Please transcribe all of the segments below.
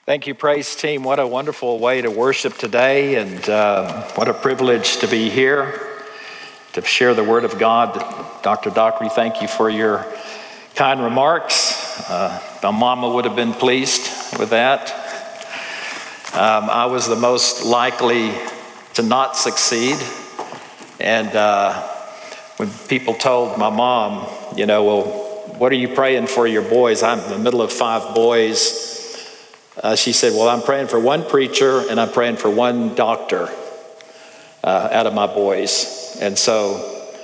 Thank you, praise team. What a wonderful way to worship today, and what a privilege to be here to share the Word of God. Dr. Dockery, thank you for your kind remarks. My mama would have been pleased with that. I was the most likely to not succeed, and when people told my mom, well, what are you praying for your boys? I'm in the middle of 5 boys. She said, well, I'm praying for one preacher and I'm praying for one doctor out of my boys. And so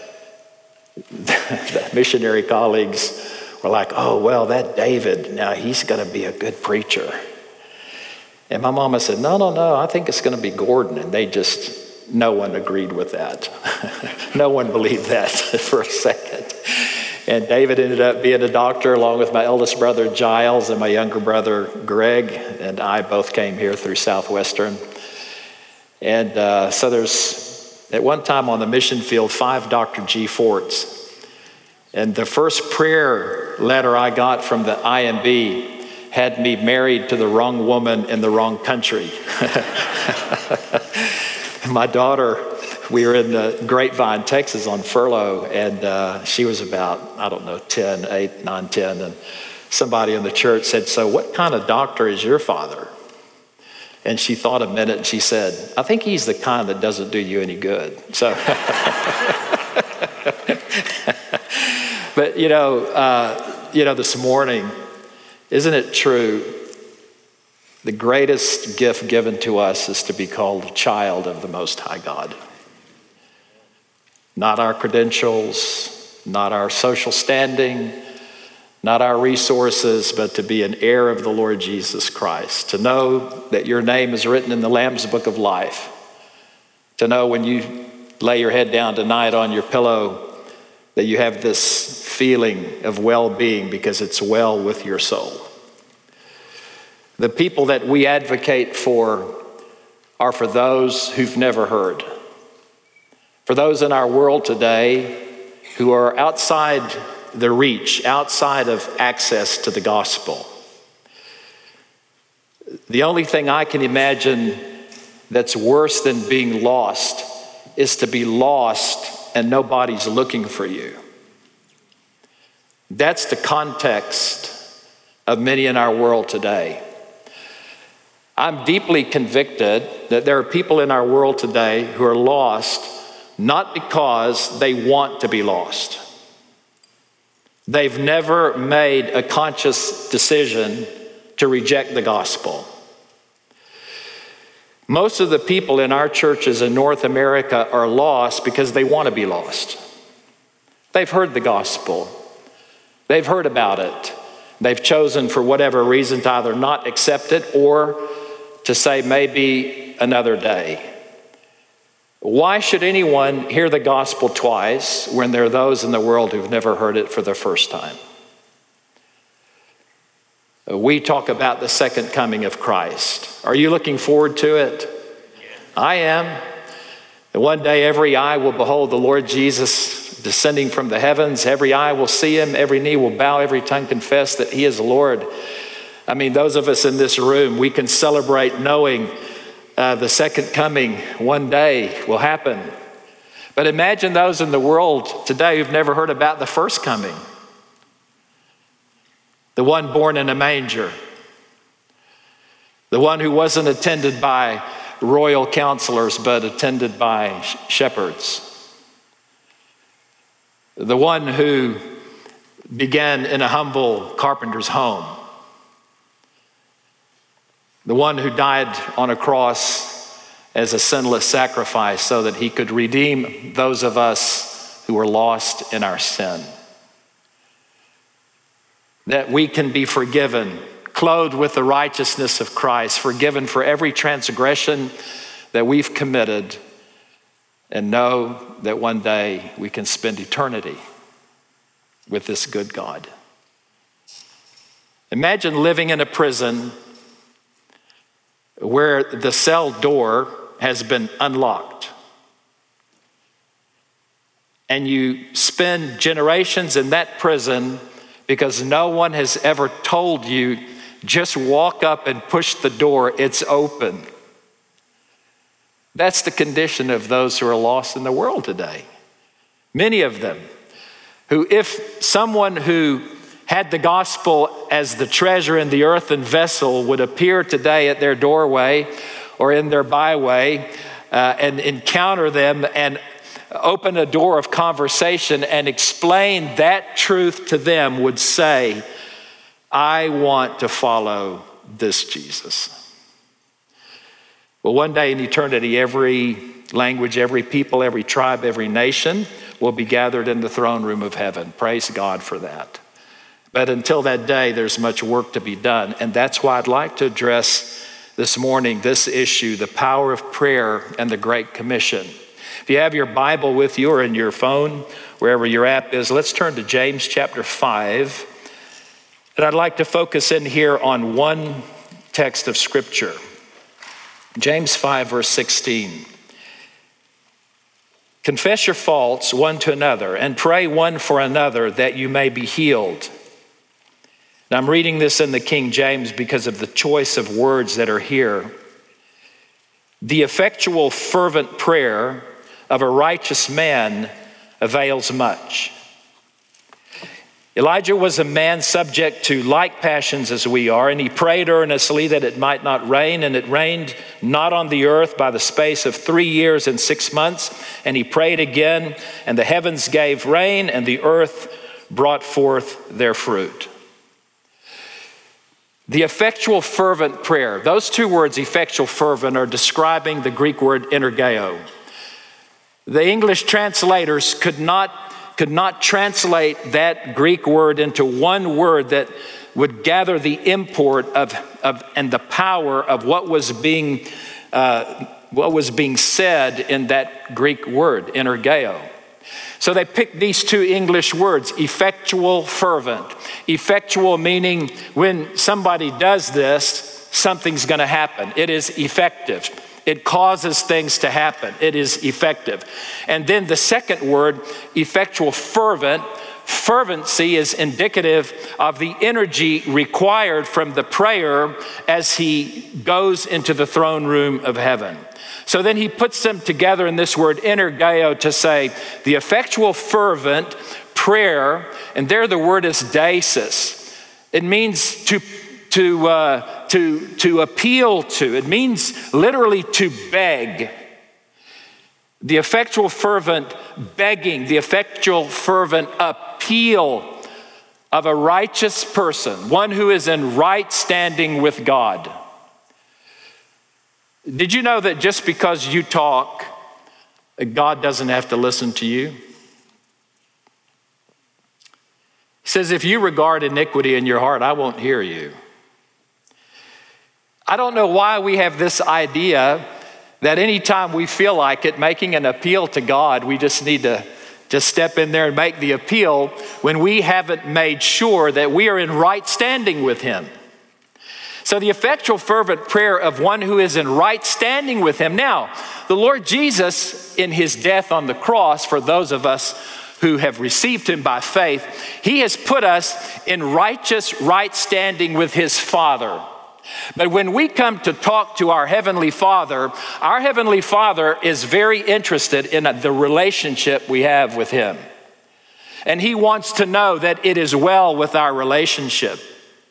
the missionary colleagues were like, oh, well, that David, now he's going to be a good preacher. And my mama said, no, I think it's going to be Gordon. And no one agreed with that. No one believed that for a second. And David ended up being a doctor along with my eldest brother, Giles, and my younger brother, Greg. And I both came here through Southwestern. And so there's, at one time on the mission field, 5 Dr. G. Forts. And the first prayer letter I got from the IMB had me married to the wrong woman in the wrong country. My daughter, we were in the Grapevine, Texas on furlough, and she was about, 8, 9, 10, and somebody in the church said, so what kind of doctor is your father? And she thought a minute, and she said, I think he's the kind that doesn't do you any good. So, but this morning, isn't it true? The greatest gift given to us is to be called a child of the Most High God. Not our credentials, not our social standing, not our resources, but to be an heir of the Lord Jesus Christ. To know that your name is written in the Lamb's Book of Life. To know when you lay your head down tonight on your pillow that you have this feeling of well-being because it's well with your soul. The people that we advocate for are for those who've never heard. For those in our world today who are outside the reach, outside of access to the gospel. The only thing I can imagine that's worse than being lost is to be lost and nobody's looking for you. That's the context of many in our world today. I'm deeply convicted that there are people in our world today who are lost not because they want to be lost. They've never made a conscious decision to reject the gospel. Most of the people in our churches in North America are lost because they want to be lost. They've heard the gospel. They've heard about it. They've chosen for whatever reason to either not accept it or to say maybe another day. Why should anyone hear the gospel twice when there are those in the world who've never heard it for the first time? We talk about the second coming of Christ. Are you looking forward to it? I am. And one day every eye will behold the Lord Jesus descending from the heavens. Every eye will see him. Every knee will bow. Every tongue confess that he is Lord. I mean, those of us in this room, we can celebrate knowing the second coming one day will happen. But imagine those in the world today who've never heard about the first coming. The one born in a manger. The one who wasn't attended by royal counselors, but attended by shepherds. The one who began in a humble carpenter's home. The one who died on a cross as a sinless sacrifice so that he could redeem those of us who were lost in our sin. That we can be forgiven, clothed with the righteousness of Christ, forgiven for every transgression that we've committed, and know that one day we can spend eternity with this good God. Imagine living in a prison where the cell door has been unlocked. And you spend generations in that prison because no one has ever told you just walk up and push the door, it's open. That's the condition of those who are lost in the world today. Many of them who, if someone who had the gospel as the treasure in the earthen vessel would appear today at their doorway or in their byway and encounter them and open a door of conversation and explain that truth to them, would say, I want to follow this Jesus. Well, one day in eternity, every language, every people, every tribe, every nation will be gathered in the throne room of heaven. Praise God for that. But until that day, there's much work to be done. And that's why I'd like to address this morning this issue, the power of prayer and the Great Commission. If you have your Bible with you or in your phone, wherever your app is, let's turn to James chapter 5. And I'd like to focus in here on one text of Scripture. James 5, verse 16. Confess your faults one to another and pray one for another that you may be healed. Now, I'm reading this in the King James because of the choice of words that are here. The effectual, fervent prayer of a righteous man avails much. Elijah was a man subject to like passions as we are, and he prayed earnestly that it might not rain, and it rained not on the earth by the space of 3 years and 6 months. And he prayed again, and the heavens gave rain, and the earth brought forth their fruit. The effectual, fervent prayer. Those two words, effectual, fervent, are describing the Greek word energeo. The English translators could not translate that Greek word into one word that would gather the import of and the power of what was being said in that Greek word, energeo. So they picked these two English words, effectual, fervent. Effectual meaning when somebody does this, something's going to happen. It is effective. It causes things to happen. It is effective. And then the second word, effectual, fervent. Fervency is indicative of the energy required from the prayer as he goes into the throne room of heaven. So then he puts them together in this word energeo to say the effectual, fervent prayer, and there the word is deesis. It means to appeal to. It means literally to beg. The effectual, fervent begging, the effectual, fervent appeal of a righteous person, one who is in right standing with God. Did you know that just because you talk, God doesn't have to listen to you? He says, if you regard iniquity in your heart, I won't hear you. I don't know why we have this idea that anytime we feel like it, making an appeal to God, we just need to just step in there and make the appeal when we haven't made sure that we are in right standing with Him. So the effectual, fervent prayer of one who is in right standing with Him. Now, the Lord Jesus, in His death on the cross, for those of us who have received Him by faith, He has put us in righteous right standing with His Father. But when we come to talk to our Heavenly Father is very interested in the relationship we have with Him. And He wants to know that it is well with our relationship.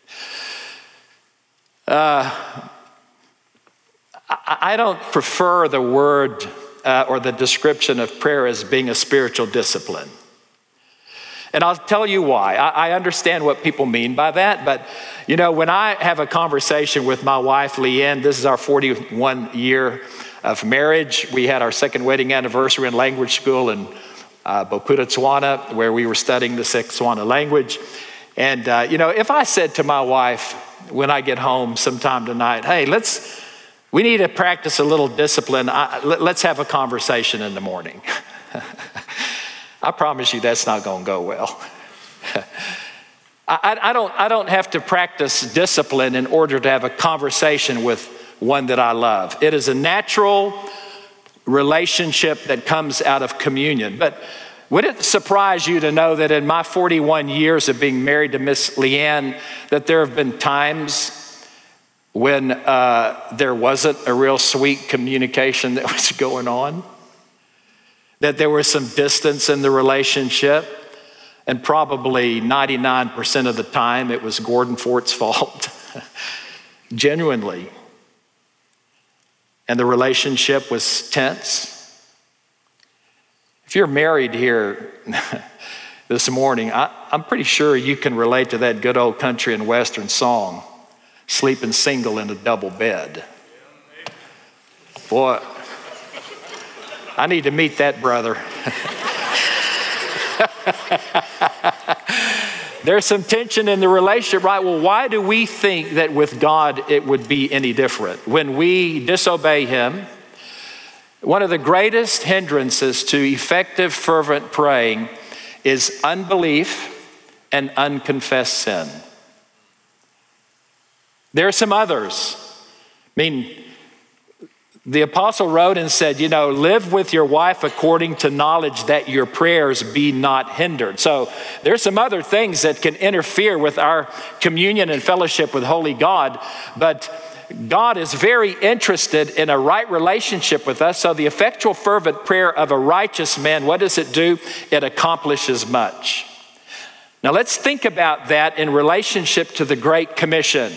I don't prefer the word or the description of prayer as being a spiritual discipline. And I'll tell you why. I understand what people mean by that, but when I have a conversation with my wife, Leanne, this is our 41 year of marriage. We had our second wedding anniversary in language school in Boputa, Tswana, where we were studying the Tswana language. And, if I said to my wife when I get home sometime tonight, hey, we need to practice a little discipline. Let's have a conversation in the morning. I promise you that's not going to go well. I don't have to practice discipline in order to have a conversation with one that I love. It is a natural relationship that comes out of communion. But Would it surprise you to know that in my 41 years of being married to Miss Leanne, that there have been times when there wasn't a real sweet communication that was going on? That there was some distance in the relationship, and probably 99% of the time it was Gordon Fort's fault, genuinely. And the relationship was tense. If you're married here this morning, I'm pretty sure you can relate to that good old country and western song, Sleeping Single in a Double Bed. Boy, I need to meet that brother. There's some tension in the relationship, right? Well, why do we think that with God it would be any different? When we disobey him, one of the greatest hindrances to effective, fervent praying is unbelief and unconfessed sin. There are some others. I mean, the apostle wrote and said, live with your wife according to knowledge that your prayers be not hindered. So there's some other things that can interfere with our communion and fellowship with holy God, but God is very interested in a right relationship with us. So the effectual fervent prayer of a righteous man, what does it do? It accomplishes much. Now let's think about that in relationship to the Great Commission.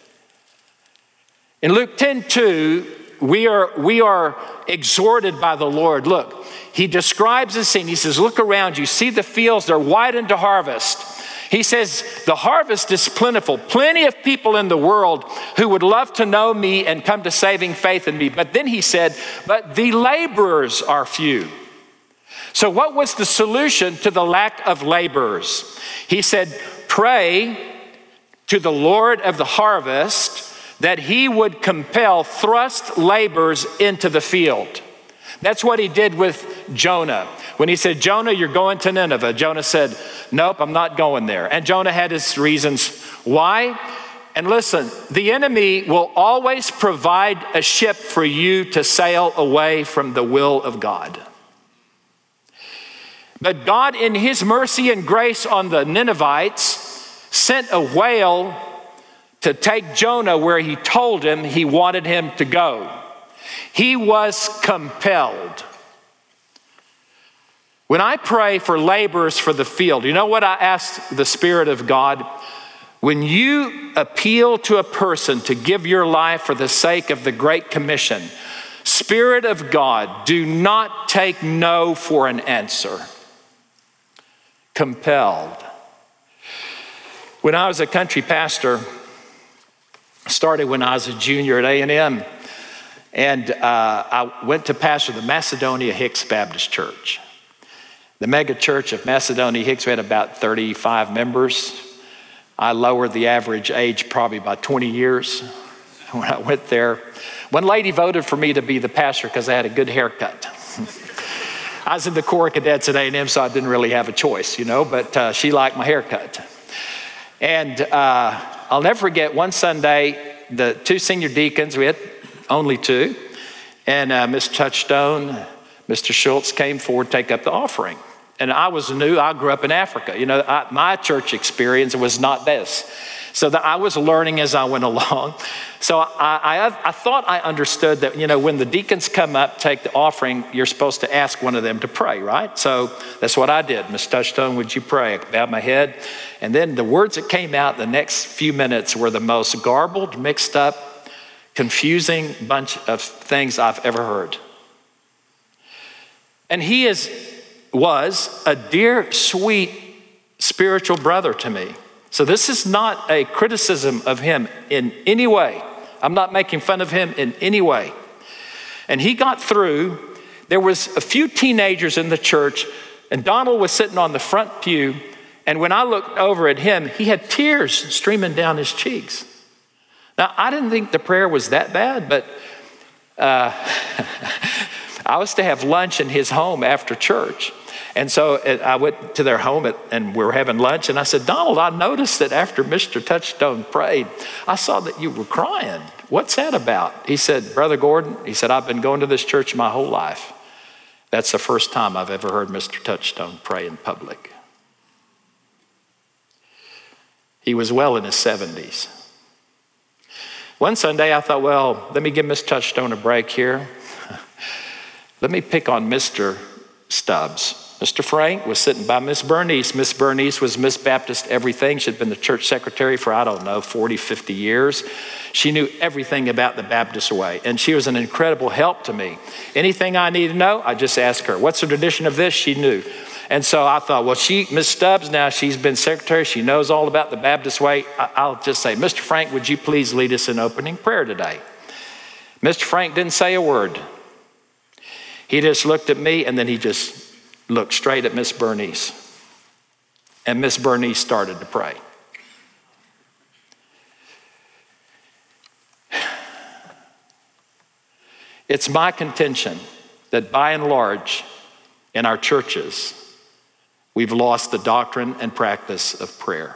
In Luke 10:2, we are exhorted by the Lord. Look, he describes the scene. He says, look around you, see the fields, they're white unto harvest. He says, the harvest is plentiful. Plenty of people in the world who would love to know me and come to saving faith in me. But then he said, but the laborers are few. So what was the solution to the lack of laborers? He said, pray to the Lord of the harvest that he would compel thrust laborers into the field. That's what he did with Jonah. When he said, Jonah, you're going to Nineveh. Jonah said, nope, I'm not going there. And Jonah had his reasons why. And listen, the enemy will always provide a ship for you to sail away from the will of God. But God, in his mercy and grace on the Ninevites, sent a whale to take Jonah where he told him he wanted him to go. He was compelled. When I pray for laborers for the field, you know what I ask the Spirit of God? When you appeal to a person to give your life for the sake of the Great Commission, Spirit of God, do not take no for an answer. Compelled. When I was a country pastor, started when I was a junior at A&M, and I went to pastor the Macedonia Hicks Baptist Church. The mega church of Macedonia Hicks, we had about 35 members. I lowered the average age probably by 20 years when I went there. One lady voted for me to be the pastor because I had a good haircut. I was in the Corps of Cadets at A&M, so I didn't really have a choice, but she liked my haircut. And I'll never forget one Sunday, the two senior deacons, we had only two, and Miss Touchstone, Mr. Schultz came forward to take up the offering. And I was new, I grew up in Africa. My church experience was not this. So I was learning as I went along. So I thought I understood that, when the deacons come up, take the offering, you're supposed to ask one of them to pray, right? So that's what I did. Miss Touchstone, would you pray? I bowed my head. And then the words that came out the next few minutes were the most garbled, mixed up, confusing bunch of things I've ever heard. And he was a dear, sweet, spiritual brother to me. So this is not a criticism of him in any way. I'm not making fun of him in any way. And he got through. There was a few teenagers in the church, and Donald was sitting on the front pew. And when I looked over at him, he had tears streaming down his cheeks. Now, I didn't think the prayer was that bad, but I was to have lunch in his home after church. And so I went to their home and we were having lunch. And I said, Donald, I noticed that after Mr. Touchstone prayed, I saw that you were crying. What's that about? He said, Brother Gordon, he said, I've been going to this church my whole life. That's the first time I've ever heard Mr. Touchstone pray in public. He was well in his 70s. One Sunday I thought, well, let me give Miss Touchstone a break here. Let me pick on Mr. Stubbs. Mr. Frank was sitting by Miss Bernice. Miss Bernice was Miss Baptist everything. She'd been the church secretary for, 40, 50 years. She knew everything about the Baptist way, and she was an incredible help to me. Anything I needed to know, I just asked her. What's the tradition of this? She knew. And so I thought, well, Miss Stubbs, now she's been secretary. She knows all about the Baptist way. I'll just say, Mr. Frank, would you please lead us in opening prayer today? Mr. Frank didn't say a word. He just looked at me, and then he just looked straight at Miss Bernice. And Miss Bernice started to pray. It's my contention that by and large in our churches, we've lost the doctrine and practice of prayer.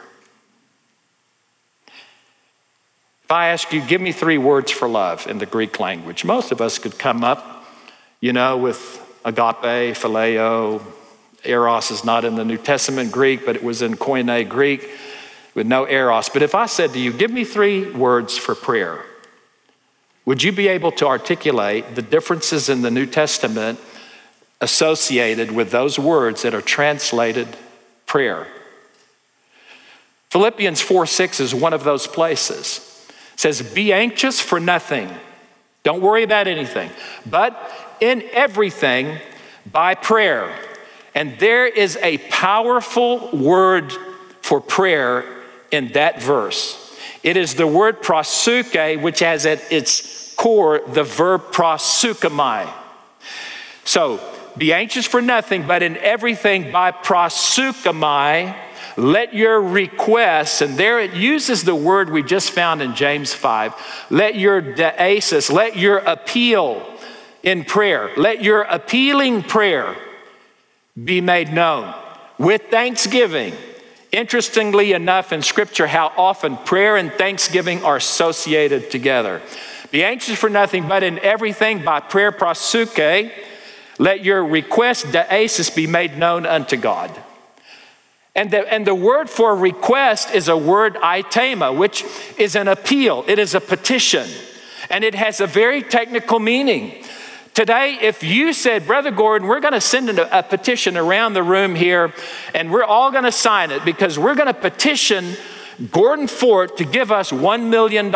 If I ask you, give me 3 words for love in the Greek language, most of us could come up, with agape, phileo. Eros is not in the New Testament Greek, but it was in Koine Greek with no eros. But if I said to you, give me 3 words for prayer, would you be able to articulate the differences in the New Testament associated with those words that are translated prayer? Philippians 4:6 is one of those places. It says, be anxious for nothing. Don't worry about anything, but in everything by prayer. And there is a powerful word for prayer in that verse. It is the word prosuke, which has at its core the verb prosukemai. So, be anxious for nothing, but in everything by prosukemai, let your requests, and there it uses the word we just found in James 5, let your deasis, let your appeal in prayer, let your appealing prayer be made known with thanksgiving. Interestingly enough, in Scripture, how often prayer and thanksgiving are associated together. Be anxious for nothing, but in everything by prayer prosuke, let your request deasis be made known unto God. And the word for request is a word aitema, which is an appeal. It is a petition, and it has a very technical meaning. Today, if you said, Brother Gordon, we're going to send a petition around the room here, and we're all going to sign it because we're going to petition Gordon Fort to give us $1 million.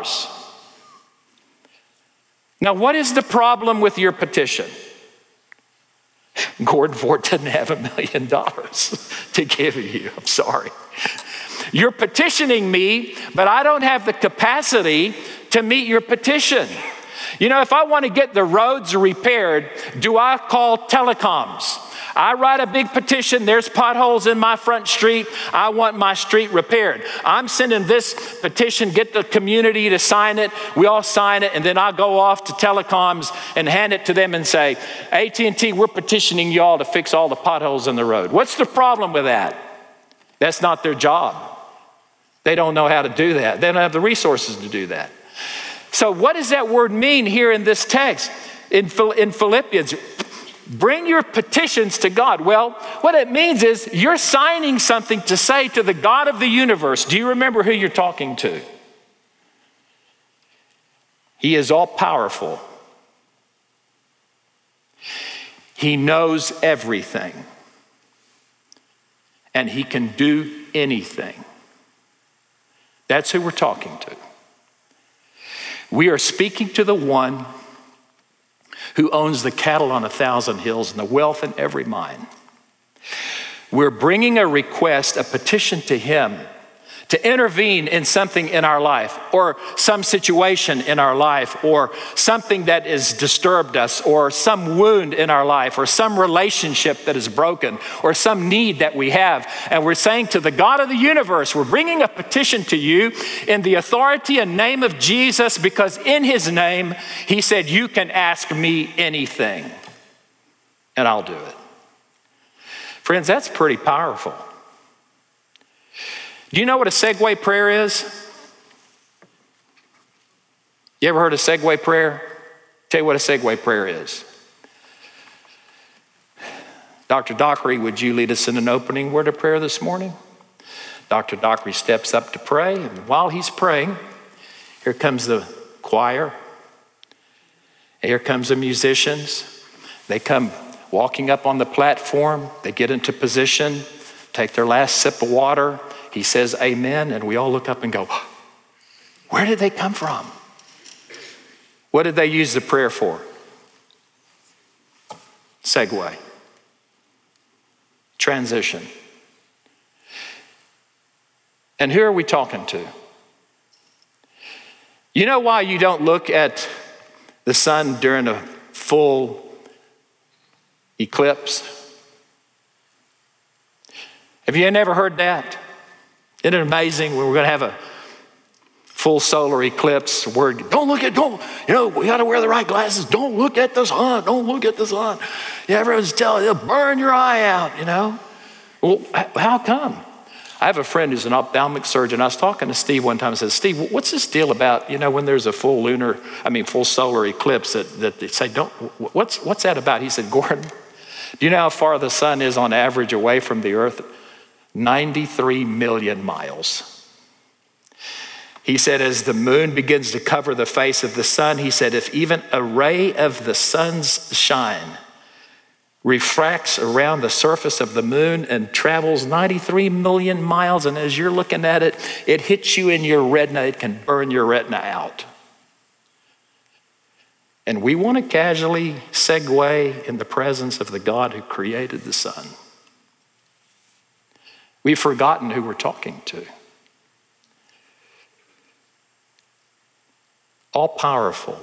Now, what is the problem with your petition? Gordon Fort doesn't have $1 million to give you. I'm sorry. You're petitioning me, but I don't have the capacity to meet your petition. If I want to get the roads repaired, do I call telecoms? I write a big petition, there's potholes in my front street, I want my street repaired. I'm sending this petition, get the community to sign it, we all sign it, and then I go off to telecoms and hand it to them and say, AT&T, we're petitioning y'all to fix all the potholes in the road. What's the problem with that? That's not their job. They don't know how to do that. They don't have the resources to do that. So what does that word mean here in this text in Philippians? Bring your petitions to God. Well, what it means is you're signing something to say to the God of the universe. Do you remember who you're talking to? He is all powerful. He knows everything. And he can do anything. That's who we're talking to. We are speaking to the one who owns the cattle on 1,000 hills and the wealth in every mine. We're bringing a request, a petition to him to intervene in something in our life or some situation in our life or something that has disturbed us or some wound in our life or some relationship that is broken or some need that we have. And we're saying to the God of the universe, we're bringing a petition to you in the authority and name of Jesus, because in his name, he said, you can ask me anything and I'll do it. Friends, that's pretty powerful. Do you know what a segue prayer is? You ever heard of segue prayer? Tell you what a segue prayer is. Dr. Dockery, would you lead us in an opening word of prayer this morning? Dr. Dockery steps up to pray, and while he's praying, here comes the choir. Here comes the musicians. They come walking up on the platform. They get into position, take their last sip of water. He says, amen, and we all look up and go, where did they come from? What did they use the prayer for? Segue. Transition. And who are we talking to? You know why you don't look at the sun during a full eclipse? Have you never heard that? Isn't it amazing when we're going to have a full solar eclipse? Don't look at, we got to wear the right glasses. Don't look at the sun. Don't look at the sun. Yeah, everyone's telling you, burn your eye out, Well, how come? I have a friend who's an ophthalmic surgeon. I was talking to Steve one time and said, Steve, what's this deal about, when there's a full solar eclipse that they say, what's that about? He said, Gordon, do you know how far the sun is on average away from the earth? 93 million miles. He said, as the moon begins to cover the face of the sun, he said, if even a ray of the sun's shine refracts around the surface of the moon and travels 93 million miles, and as you're looking at it, it hits you in your retina, it can burn your retina out. And we want to casually segue in the presence of the God who created the sun. We've forgotten who we're talking to. All powerful,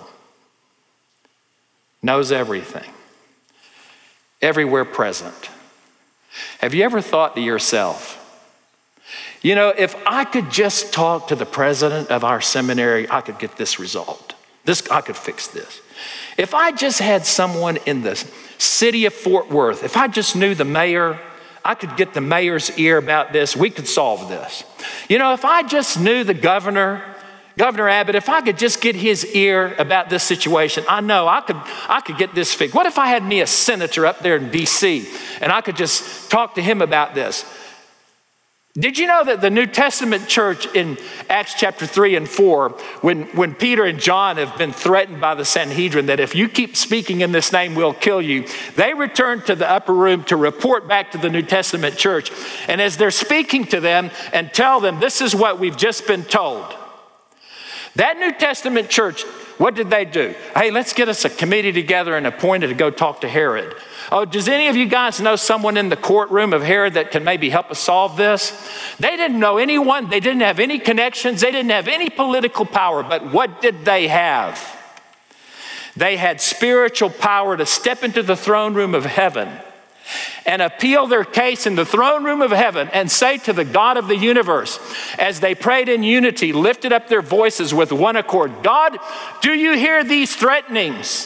knows everything, everywhere present. Have you ever thought to yourself, if I could just talk to the president of our seminary, I could get this resolved. I could fix this. If I just had someone in the city of Fort Worth, if I just knew the mayor, I could get the mayor's ear about this, we could solve this. If I just knew the Governor Abbott, if I could just get his ear about this situation, I know I could get this fixed. What if I had me a senator up there in D.C. and I could just talk to him about this? Did you know that the New Testament church in Acts chapter 3 and 4, when Peter and John have been threatened by the Sanhedrin that if you keep speaking in this name, we'll kill you, they returned to the upper room to report back to the New Testament church. And as they're speaking to them and tell them, this is what we've just been told. That New Testament church, what did they do? Hey, let's get us a committee together and appointed to go talk to Herod. Oh, does any of you guys know someone in the courtroom of Herod that can maybe help us solve this? They didn't know anyone. They didn't have any connections. They didn't have any political power. But what did they have? They had spiritual power to step into the throne room of heaven and appeal their case in the throne room of heaven and say to the God of the universe, as they prayed in unity, lifted up their voices with one accord, God, do you hear these threatenings?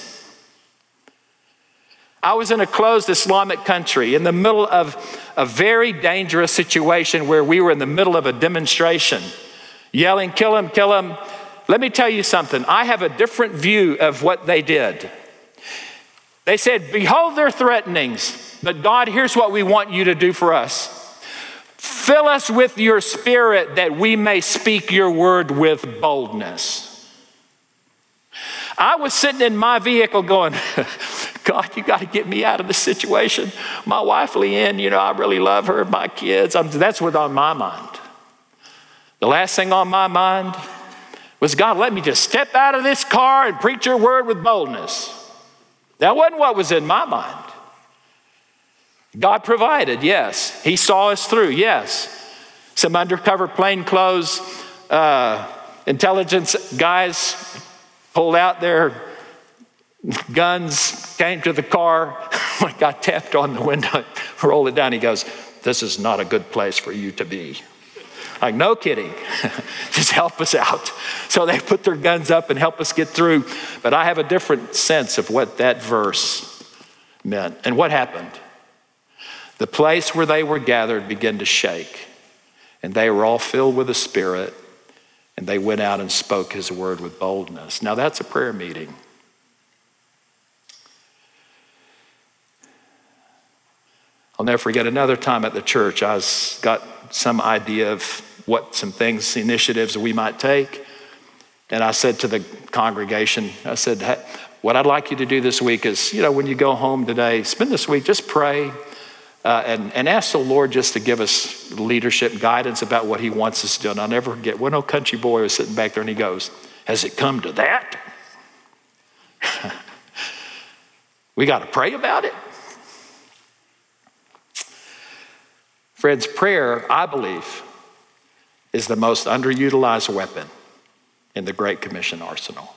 I was in a closed Islamic country in the middle of a very dangerous situation where we were in the middle of a demonstration, yelling, kill him, kill him. Let me tell you something. I have a different view of what they did. They said, behold their threatenings, but God, here's what we want you to do for us. Fill us with your spirit that we may speak your word with boldness. I was sitting in my vehicle going, God, you got to get me out of this situation. My wife, Leanne, I really love her, my kids. That's what's on my mind. The last thing on my mind was, God, let me just step out of this car and preach your word with boldness. That wasn't what was in my mind. God provided, yes. He saw us through, yes. Some undercover plainclothes intelligence guys pulled out their guns, came to the car, got tapped on the window, rolled it down. He goes, this is not a good place for you to be. Like, no kidding. Just help us out. So they put their guns up and help us get through. But I have a different sense of what that verse meant. And what happened? The place where they were gathered began to shake. And they were all filled with the Spirit. And they went out and spoke his word with boldness. Now that's a prayer meeting. I'll never forget another time at the church, got some idea of what some things, initiatives we might take. And I said to the congregation, I said, hey, what I'd like you to do this week is, when you go home today, spend this week, just pray and ask the Lord just to give us leadership guidance about what he wants us to do. And I'll never forget, one old country boy was sitting back there and he goes, has it come to that? We got to pray about it. Friends, prayer, I believe, is the most underutilized weapon in the Great Commission arsenal.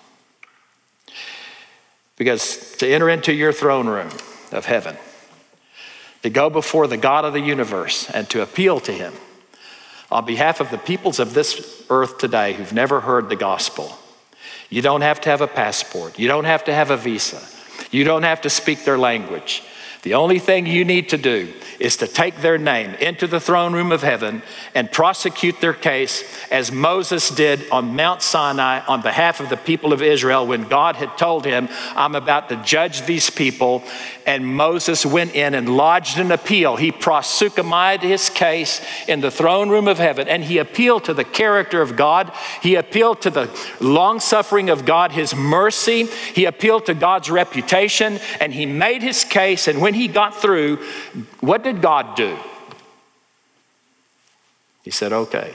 Because to enter into your throne room of heaven, to go before the God of the universe and to appeal to him on behalf of the peoples of this earth today who've never heard the gospel, you don't have to have a passport. You don't have to have a visa. You don't have to speak their language. The only thing you need to do is to take their name into the throne room of heaven and prosecute their case as Moses did on Mount Sinai on behalf of the people of Israel when God had told him, I'm about to judge these people. And Moses went in and lodged an appeal. He proseuchomized his case in the throne room of heaven, and he appealed to the character of God. He appealed to the long-suffering of God, his mercy. He appealed to God's reputation, and he made his case. And when he got through, what did God do? He said, okay.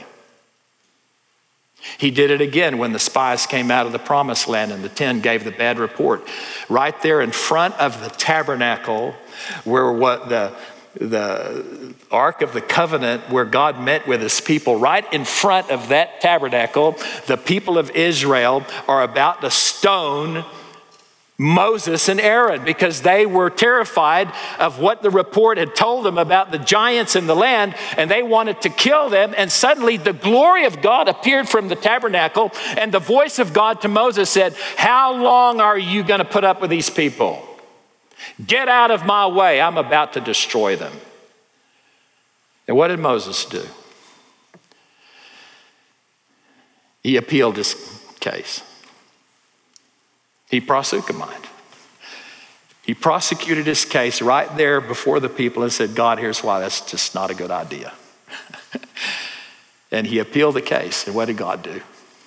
He did it again when the spies came out of the promised land and the 10 gave the bad report. Right there in front of the tabernacle where the Ark of the Covenant, where God met with his people, right in front of that tabernacle, the people of Israel are about to stone Moses and Aaron because they were terrified of what the report had told them about the giants in the land, and they wanted to kill them. And suddenly the glory of God appeared from the tabernacle, and the voice of God to Moses said, how long are you going to put up with these people? Get out of my way. I'm about to destroy them. And what did Moses do? He appealed his case. He proseuchomized. He prosecuted his case right there before the people and said, God, here's why that's just not a good idea. And he appealed the case. And what did God do?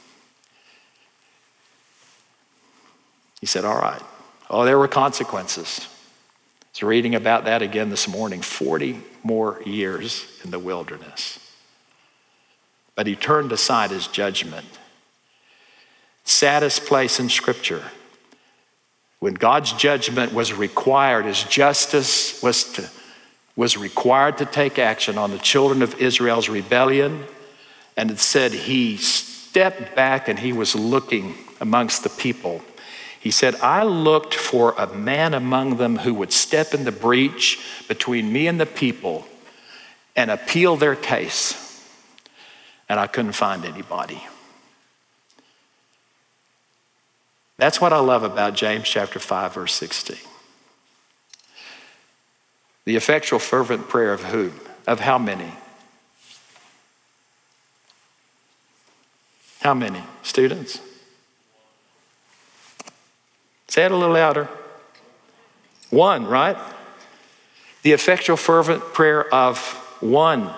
He said, all right. Oh, there were consequences. I was reading about that again this morning. 40 more years in the wilderness. But he turned aside his judgment. Saddest place in Scripture. When God's judgment was required, his justice was required to take action on the children of Israel's rebellion. And it said he stepped back and he was looking amongst the people. He said, I looked for a man among them who would step in the breach between me and the people and appeal their case. And I couldn't find anybody. That's what I love about James chapter 5, verse 16. The effectual fervent prayer of whom? Of how many? How many? Students? Say it a little louder. One, right? The effectual fervent prayer of one.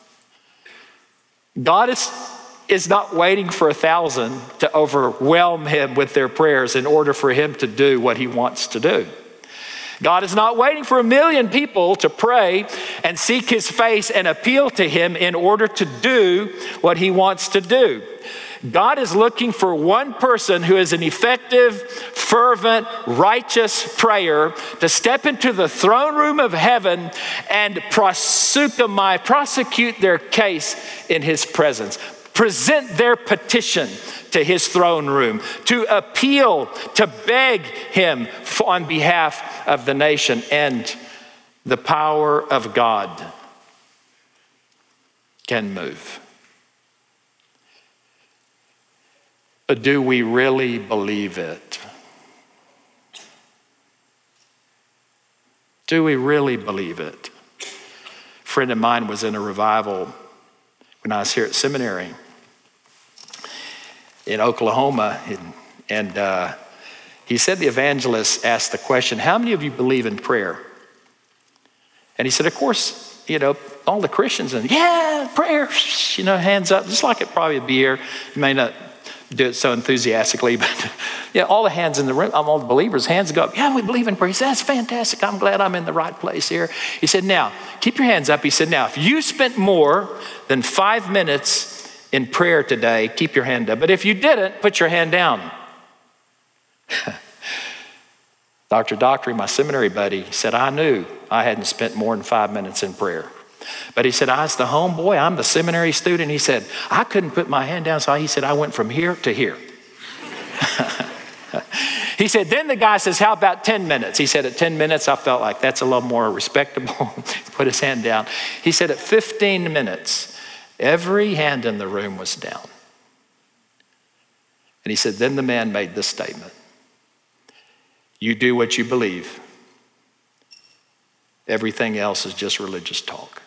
God is not waiting for 1,000 to overwhelm him with their prayers in order for him to do what he wants to do. God is not waiting for 1,000,000 people to pray and seek his face and appeal to him in order to do what he wants to do. God is looking for one person who is an effective, fervent, righteous prayer to step into the throne room of heaven and prosecute their case in his presence. Present their petition to his throne room, to appeal, to beg him on behalf of the nation. And the power of God can move. But do we really believe it? Do we really believe it? A friend of mine was in a revival when I was here at seminary in Oklahoma, and he said the evangelist asked the question, how many of you believe in prayer? And he said, of course, all the Christians, and yeah, prayer, hands up, just like it probably would be here. You may not do it so enthusiastically, but all the hands in the room, all the believers, hands go up. Yeah, we believe in prayer. He said, that's fantastic. I'm glad I'm in the right place here. He said, now, keep your hands up. He said, now, if you spent more than 5 minutes in prayer today, keep your hand up. But if you didn't, put your hand down. Dr. Dockery, my seminary buddy, said, I knew I hadn't spent more than 5 minutes in prayer. But he said, I was the homeboy. I'm the seminary student. He said, I couldn't put my hand down. So he said, I went from here to here. He said, then the guy says, how about 10 minutes? He said, at 10 minutes, I felt like that's a little more respectable. Put his hand down. He said, at 15 minutes, every hand in the room was down. And he said, then the man made this statement. You do what you believe. Everything else is just religious talk.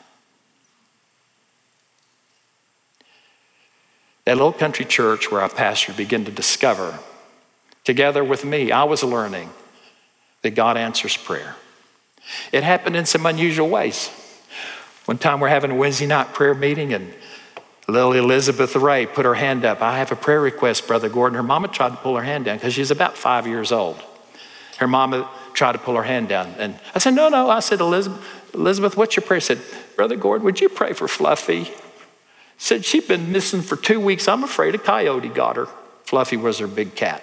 That little country church where I pastored began to discover, together with me, I was learning that God answers prayer. It happened in some unusual ways. One time we're having a Wednesday night prayer meeting, and little Elizabeth Ray put her hand up. I have a prayer request, Brother Gordon. Her mama tried to pull her hand down because she's about 5 years old. Her mama tried to pull her hand down. And I said, no. I said, Elizabeth, what's your prayer? She said, Brother Gordon, would you pray for Fluffy? Said, she's been missing for 2 weeks. I'm afraid a coyote got her. Fluffy was her big cat.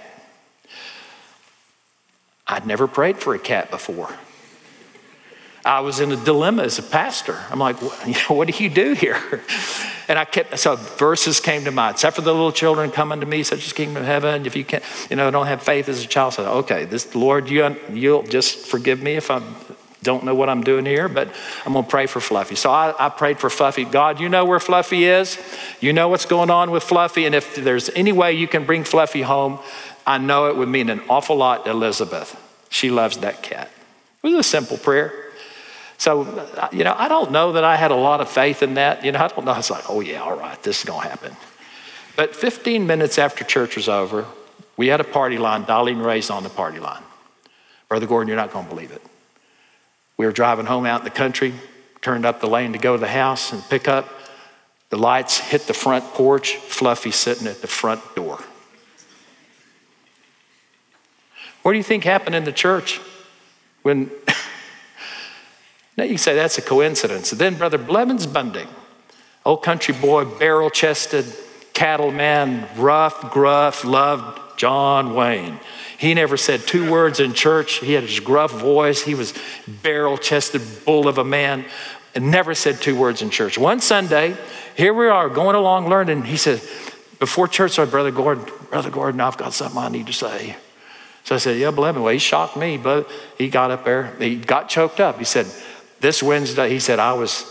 I'd never prayed for a cat before. I was in a dilemma as a pastor. I'm like, what do you do here? And so verses came to mind. Except for the little children coming to me, such as kingdom of heaven. If you can't, don't have faith as a child. So, okay, Lord, you'll just forgive me if I don't know what I'm doing here, but I'm going to pray for Fluffy. So I prayed for Fluffy. God, you know where Fluffy is. You know what's going on with Fluffy. And if there's any way you can bring Fluffy home, I know it would mean an awful lot to Elizabeth. She loves that cat. It was a simple prayer. So, I don't know that I had a lot of faith in that. I don't know. I was like, oh yeah, all right, this is going to happen. But 15 minutes after church was over, we had a party line. Darlene Ray's on the party line. Brother Gordon, you're not going to believe it. We were driving home out in the country, turned up the lane to go to the house and pick up. The lights hit the front porch. Fluffy sitting at the front door. What do you think happened in the church when... Now you can say that's a coincidence. Then Brother Blevins Bunting, old country boy, barrel-chested cattleman, rough, gruff, loved John Wayne. He never said 2 words in church. He had his gruff voice. He was barrel-chested bull of a man and never said 2 words in church. One Sunday, here we are going along learning. He said, before church, I said, Brother Gordon, I've got something I need to say. So I said, yeah, Blevins. Well, he shocked me, but he got up there. He got choked up. He said, this Wednesday, he said, I was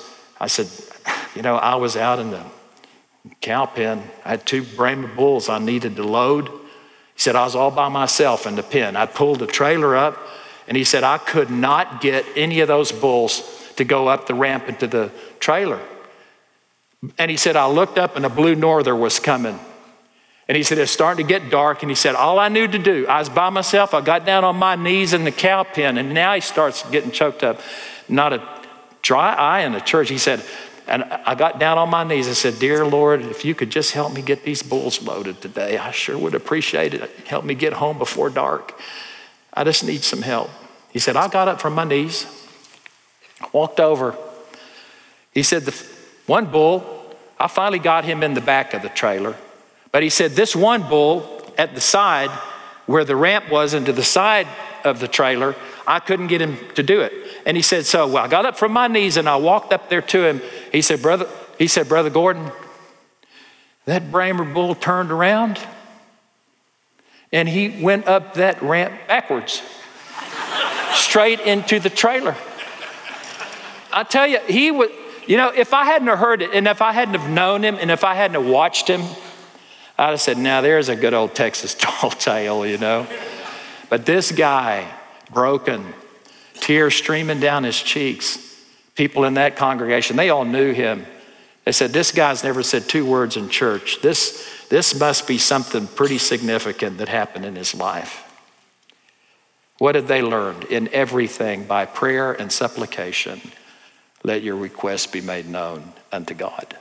out in the cow pen. I had 2 Brahma bulls I needed to load. He said, I was all by myself in the pen. I pulled the trailer up, and he said, I could not get any of those bulls to go up the ramp into the trailer. And he said, I looked up, and a blue norther was coming. And he said, it's starting to get dark. And he said, all I knew to do, I was by myself. I got down on my knees in the cow pen. And now he starts getting choked up. Not a dry eye in the church. He said, and I got down on my knees and said, dear Lord, if you could just help me get these bulls loaded today, I sure would appreciate it. Help me get home before dark. I just need some help. He said, I got up from my knees, walked over. He said, the one bull, I finally got him in the back of the trailer. But he said, this one bull at the side where the ramp was into the side of the trailer, I couldn't get him to do it. And he said, so I got up from my knees and I walked up there to him. He said, Brother Gordon, that Brahma bull turned around and he went up that ramp backwards, straight into the trailer. I tell you, he would, if I hadn't heard it and if I hadn't have known him and if I hadn't have watched him, I'd have said, now there's a good old Texas tall tale, But this guy, broken, tears streaming down his cheeks. People in that congregation, they all knew him. They said, this guy's never said 2 words in church. This must be something pretty significant that happened in his life. What had they learned? In everything, by prayer and supplication, let your request be made known unto God.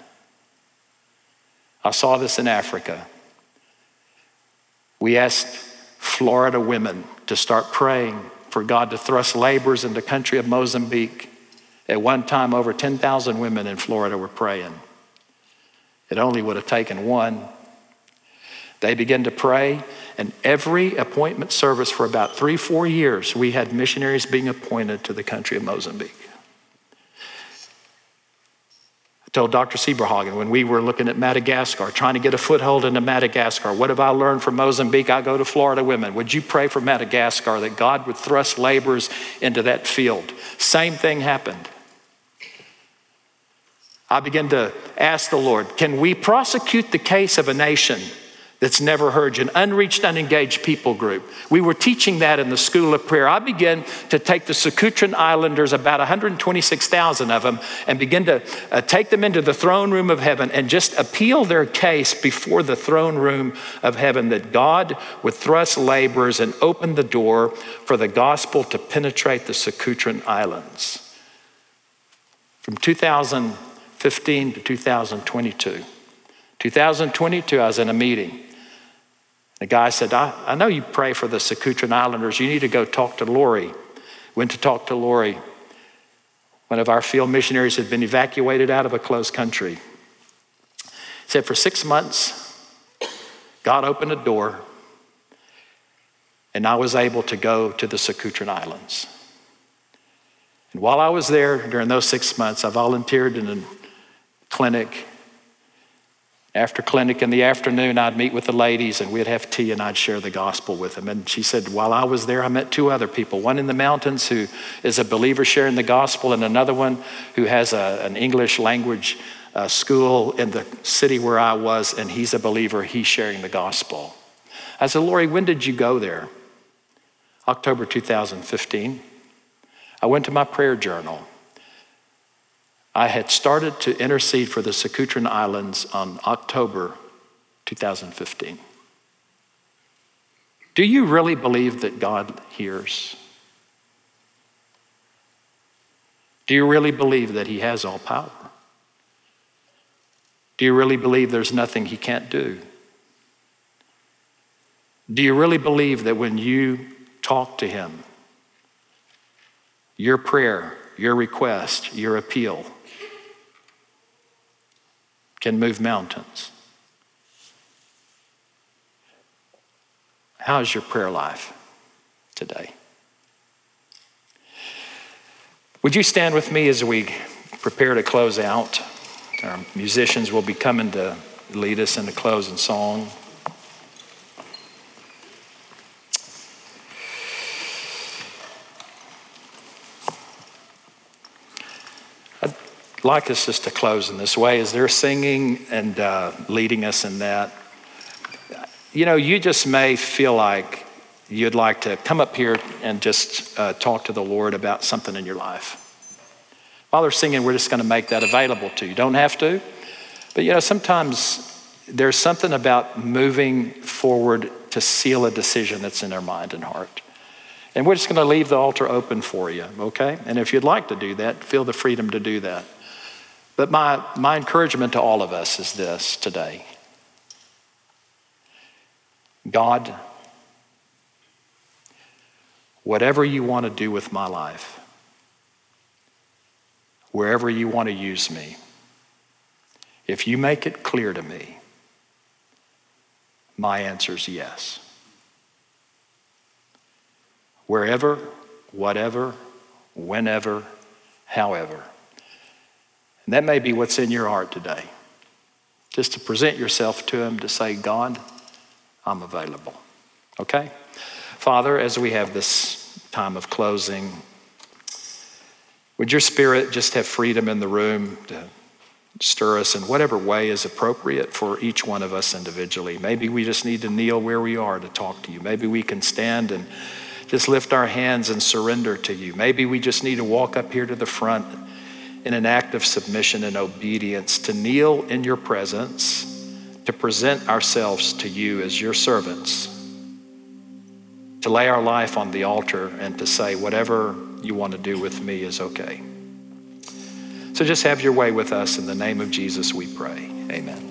I saw this in Africa. We asked Florida women to start praying for God to thrust laborers in the country of Mozambique. At one time, over 10,000 women in Florida were praying. It only would have taken one. They began to pray, and every appointment service for about 3-4 years, we had missionaries being appointed to the country of Mozambique. I told Dr. Sieberhagen when we were looking at Madagascar, trying to get a foothold into Madagascar, what have I learned from Mozambique? I go to Florida women. Would you pray for Madagascar that God would thrust laborers into that field? Same thing happened. I began to ask the Lord, can we prosecute the case of a nation that's never heard you, an unreached, unengaged people group? We were teaching that in the School of Prayer. I began to take the Sakutran Islanders, about 126,000 of them, and begin to take them into the throne room of heaven and just appeal their case before the throne room of heaven, that God would thrust laborers and open the door for the gospel to penetrate the Sakutran Islands. From 2015 to 2022. 2022, I was in a meeting. The guy said, I know you pray for the Sakutran Islanders. You need to go talk to Lori. Went to talk to Lori. One of our field missionaries had been evacuated out of a closed country. He said, for 6 months, God opened a door, and I was able to go to the Sakutran Islands. And while I was there during those 6 months, I volunteered in a clinic. After clinic in the afternoon, I'd meet with the ladies and we'd have tea and I'd share the gospel with them. And she said, while I was there, I met 2 other people. One in the mountains who is a believer sharing the gospel, and another one who has an English language school in the city where I was, and he's a believer. He's sharing the gospel. I said, Lori, when did you go there? October 2015. I went to my prayer journal. I had started to intercede for the Sakutran Islands on October 2015. Do you really believe that God hears? Do you really believe that he has all power? Do you really believe there's nothing he can't do? Do you really believe that when you talk to him, your prayer, your request, your appeal can move mountains? How's your prayer life today? Would you stand with me as we prepare to close out? Our musicians will be coming to lead us in the closing song. I'd like us just to close in this way as they're singing and leading us in that. You know, you just may feel like you'd like to come up here and just talk to the Lord about something in your life. While they're singing, we're just going to make that available to you. You don't have to, but you know, sometimes there's something about moving forward to seal a decision that's in our mind and heart. And we're just going to leave the altar open for you, okay? And if you'd like to do that, feel the freedom to do that. But my encouragement to all of us is this today. God, whatever you want to do with my life, wherever you want to use me, if you make it clear to me, my answer is yes. Wherever, whatever, whenever, however. And that may be what's in your heart today. Just to present yourself to him, to say, God, I'm available. Okay? Father, as we have this time of closing, would your Spirit just have freedom in the room to stir us in whatever way is appropriate for each one of us individually. Maybe we just need to kneel where we are to talk to you. Maybe we can stand and just lift our hands and surrender to you. Maybe we just need to walk up here to the front in an act of submission and obedience, to kneel in your presence, to present ourselves to you as your servants, to lay our life on the altar and to say, whatever you want to do with me is okay. So just have your way with us. In the name of Jesus, we pray. Amen.